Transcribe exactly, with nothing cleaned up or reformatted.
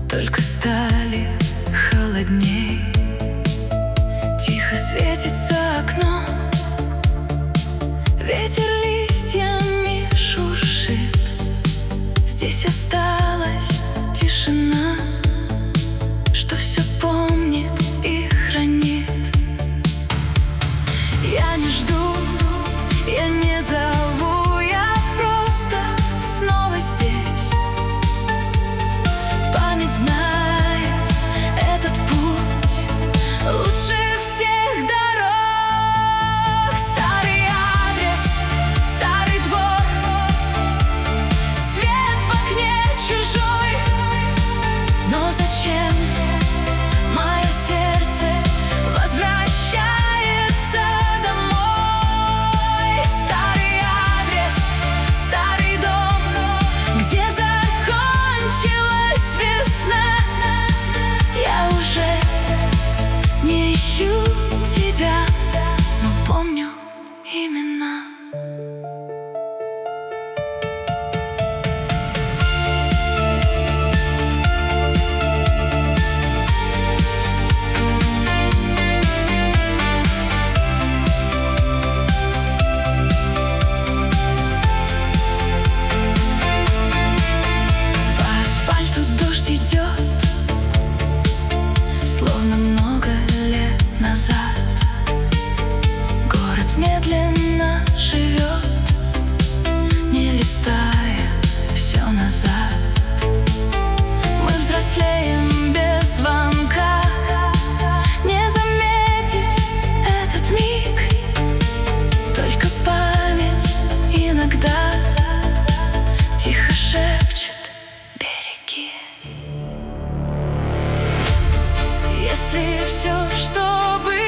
только стали холодней. Тихо светится окно, ветер листьями шуршит. Здесь осталась тишина, что все помнит и хранит. Я не жду, я не зову, я просто снова здесь. Память знает этот путь лучше всех дорог. Старый адрес, старый двор, свет в окне чужой. Но зачем мое сердце возвращается домой? Старый адрес, старый дом, где закончилась весна. Я уже не ищу тебя, но помню имена. Идет, словно много лет назад. Город медленно живет, не листая все назад. Мы взрослеем без звонка, не заметив этот миг. Только память иногда тихо шепчет: береги. Если все, что было,